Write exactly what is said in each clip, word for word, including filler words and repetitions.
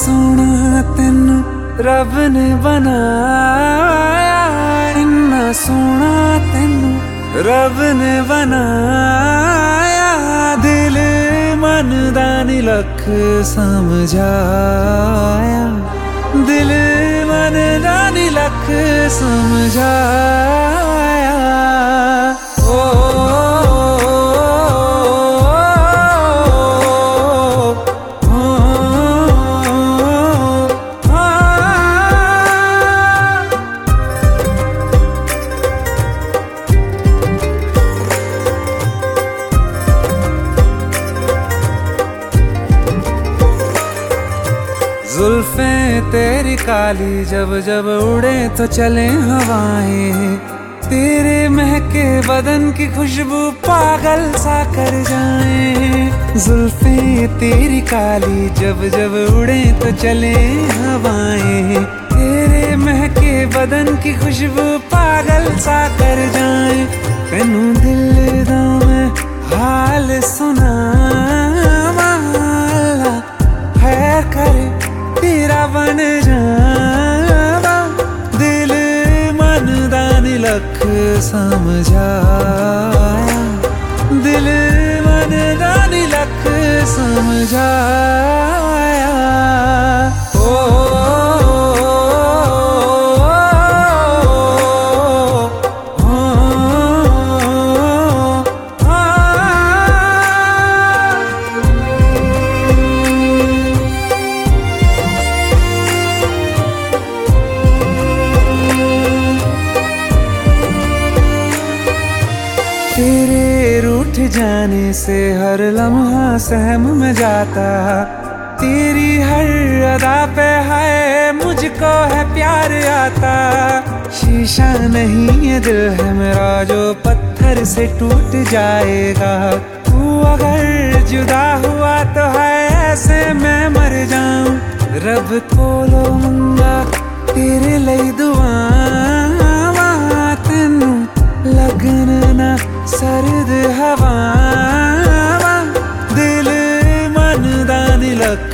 सोना तेनू रब ने बनाया, इन्ना सोना तेनू रब ने बनाया। दिल मन दा नी लख समझाया, दिल मन दा नी लख समझाया। ओ, ओ, ओ, ओ, ओ, जुल्फें तेरी काली जब जब उड़े तो चले हवाएं, तेरे महके बदन की खुशबू पागल सा कर जाए। जुल्फें तेरी काली जब जब उड़े तो चले हवाएं, तेरे महके बदन की खुशबू पागल सा कर जाए। तेनू दिल दा मैं हाल सुनावा, खैर करे तेरा बन जावा। दिल मन दा नी लख समझाया, दिल मन दा नी लख समझाया। ओ, ओ, ओ, ओ, ओ, तेरे रूठ जाने से हर लम्हा सहम में जाता, तेरी हर अदा पे है मुझको है प्यार आता। शीशा नहीं ये दिल है मेरा जो पत्थर से टूट जाएगा, तू अगर जुदा हुआ तो है ऐसे मैं मर जाऊं। रब कोलो मंगा तेरे लई दुआवां, तेनू लगन ना सर्द हवावां। दिल मन दा नी लख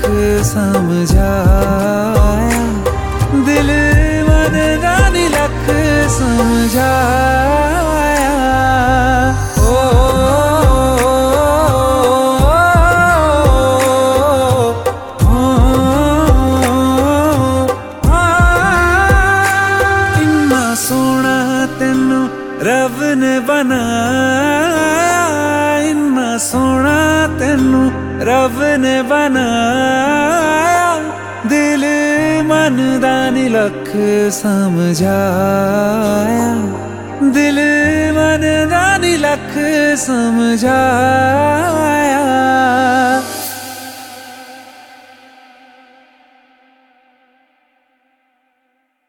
समझाया, दिल मन दा नी लख समझाया। ओ, ओ, ओ, ओ, इन्ना सोना तेनू रब ने बनाया, इन्ना सोना तेनू रब ने बनाया। दिल मन दा नी लख समझाया, दिल मन दा नी लख समझाया।